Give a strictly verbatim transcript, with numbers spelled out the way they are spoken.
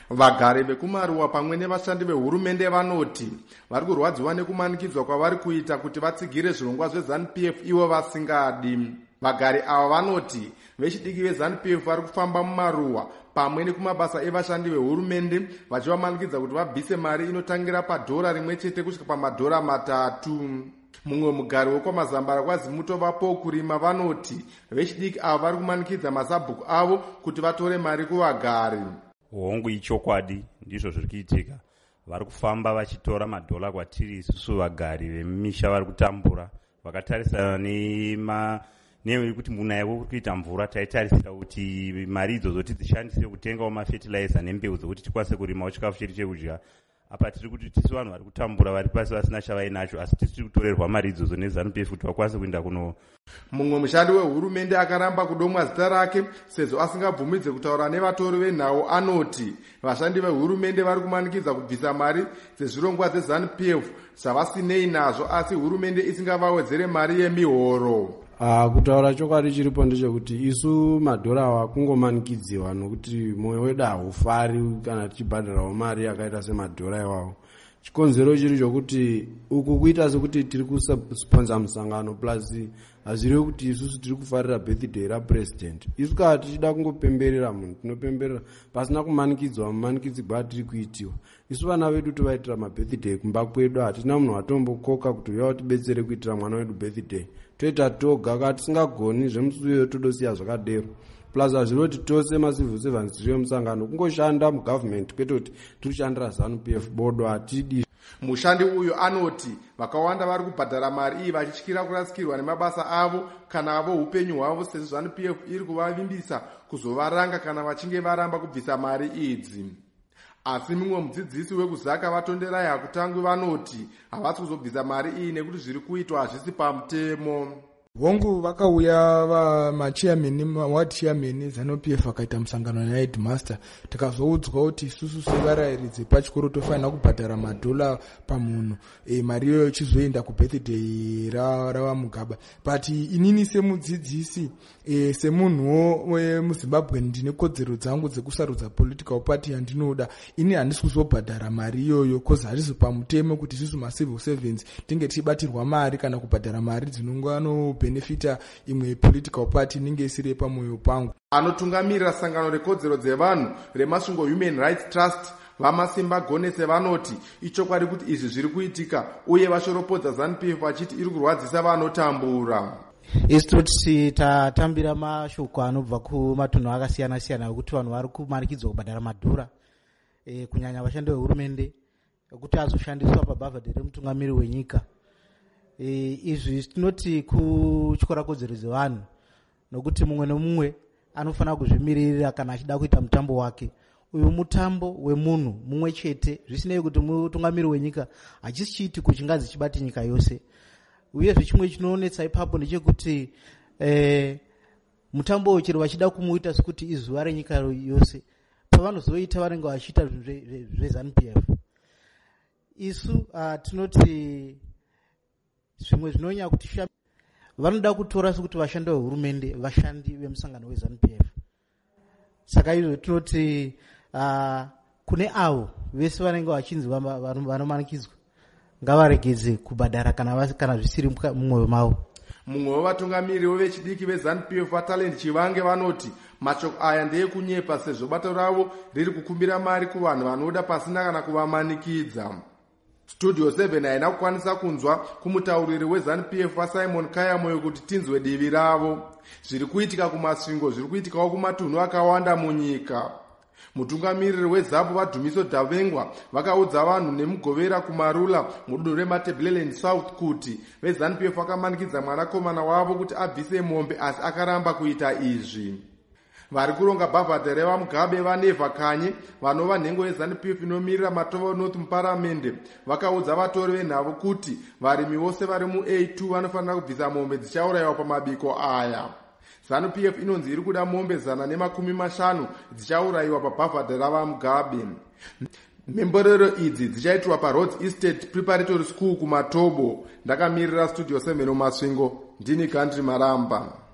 Vagari vekumaruwa pamwe nevashandi vehurumende vanoti vari kurwadziwa nekumanikidzwa kwavari kuita kuti vatsigire zvirongwa zveZANU P F ivo vasingadi. Vagari ava vanoti vechidiki veZANU P F vari kufamba mumaruwa pamwe nekumabasa evashandi vehurumende vachivamanikidza kuti vabvise mari inotangira padhora rimwe chete kusvika pamadhora matatu. Mumwe mugari wekwamazambara kwaZimuto vapo kurima vanoti vechidiki ava vari kumanikidza masabhuku avo kuti vatore mari kuvagari. Hongu ichokwadi ndizvo zviri kuitika. Vari kufamba vachitora madhola kwatiri isusu vagari vemisha vari kutambura vakatarisana nema nekuti munaya kuri kuita mvura taitarisira kuti mari idzodzo tidzishandise kutengawo mafertilizer nembeu dzokuti tikwanise kurimawo chikafu chedu chekudya. Apa tiri kuti tisu vanhu vari kutambura vari pasi vasina chavainacho, asi tiri kutorerwa mari idzodzo neZANU P F kuti vakwanise kuenda kuno. Mumwe mushandi wehurumende akaramba kudomwa zita rake sezvo asingabvumidze kutaura nevatori venhau anoti vashandi vehurumende vari kumanikidza kubvisa mari dzezvirongwa dzeZANU P F zvavasinei nazvo asi hurumende isingavawedzere mari yemihoro. Uh, kutaura chokwadi chiripo ndechekuti isu madhora awa kungomanikidziwa nokuti mwoyo wedu haufari kana tichibhadharawo mari yakaita semadhora iwawo. Chikonzero chiri chokuti uku kuita sekuti tiri kusponsa musangano plus hazvirevi kuti isusu tiri kufarira birthday rapresident. Isu kana tichida kungopemberera munhu tinopemberera pasina kumanikidzwa mumanikidzigwa tiri kuitiwa. Isu vana vedu tovaitira mabirthday kumba kwedu, hatina munhu watombokoka kuti uya utibetsere kuitira mwana wedu birthday. Toita toga kana tisingagoni zvemusuyo todosiya zvakadero. Plus hazviro kuti tose macivil servants tiri musangano kungoshanda mugovernment kwete kuti tiri kushandira ZANU P F bodo hatidi. Mushandi uyu anoti vakawanda vari kubhadhara mari iyi vachityira kurasikirwa nemabasa avo kana avo upenyu hwavo sezvo ZANU P F iri kuvavimbisa kuzovaranga kana vachinge varamba kubvisa mari idzi. Asi mumwe mudzidzisi wekuzaka vatonderai hakutangwi vanoti havasi kuzobvisa mari iyi nekuti zviri kuitwa hazvisi pamutemo. Hongu vakauya vamachairman maward chairman ZANU P F vakaita musangano naHeadmaster tikazoudzwa kuti isusu sevarayiridzi pachikoro tofanira kubhadhara madhola pamunhu e, mari iyoyo chizoenda kubirthday ravamugaba. But inini semudzidzisi e, semunhuwo wemuZimbabwe ndine kodzero dzangu dzekusarudza political party yandinoda. Ini handisi kuzobhadhara mari iyoyo cause hazvisi pamutemo kuti isusu macivil servants tinge tichibatirwa mari kana kubhadhara mari dzinongano benefita imwe political party ninge isiri pamwoyo pangu. Anotungamirira sangano rekodzero dzevanhu remasvingo Human Rights Trust Vamasimba Gonese vanoti ichokwadi kuti izvi zviri kuitika uye vashoropodza ZANU P F vachiti iri kurwadzisa vanotambura. Isu tatambira mashoko anobva kumatunhu akasiyana siyana ekuti vanhu vari kumanikidzwa kubhadhara madhora e, kunyanya vashandi vehurumende kuti azoshandiswa pabhavhadhi remutungamiri wenyika. E, izvi tinoti kuchikora kodzero dzevanhu nokuti mumwe nomumwe anofanira kuzvimiririra kana achida kuita mutambo wake. Uyu mutambo wemunhu mumwe chete zvisinei kuti mutungamiri wenyika hachisi chiitiko chingazi chibati nyika yose. Uyezve chimwe chinoonetsa ipapo ndechekuti eh, mutambo uyu chero vachida kumuita sekuti izuva renyika yose pavanozoita vanenge vachiita zveZANU P F. Isu uh, tinoti zvimwe zvinonyanya kuti vanoda kutora sekuti vashandi vehurumende vashandi vemusangano weZANU P F. Saka izvo tinoti uh, kune avo vese vanenge vachinzi vanomanikidzwa ngavaregedze kubhadhara kana kana zvisiri mumwoyo mavo. Mumwe wevatungamiri vechidiki veZANU P F vaTalent Chivange vanoti mashoko aya ndeekunyepa sezvo bato ravo riri kukumbira mari kuvanhu vanoda pasina kana kuvamanikidza. Studio seven haina kukwanisa kunzwa kumutauriri weZANU P F vaSimon Kayamoyo kuti tinzwe divi ravo. Zviri kuitika kumasvingo zviri kuitikawo kumatunhu akawanda munyika. Mutungamiriri weZAPU vaDhumiso Davengwa vakaudza vanhu nemugovera kumarula mudunhu reMatabeleland South kuti veZANU P F vakamanikidza mwanakomana wavo kuti abvise mombe asi akaramba kuita izvi. Vari kuronga bhavhadhi revaMugabe vaNeva Kanye vanova nhengo yeZANU P F inomirira Matovo North muparamende vakaudza vatori venhavo kuti varimi vose vari muA two vanofanira kubvisa mombe dzichaurayiwa pamabiko aya. ZANU P F inonzi iri kuda mombe zana nemakumi mashanu dzichaurayiwa pabhavhadhi ravaMugabe. Mhemberero idzi dzichaitirwa paRhodes Estate Preparatory School kuMatobo. Ndakamirira Studio seven mumasvingo ndini Country Maramba.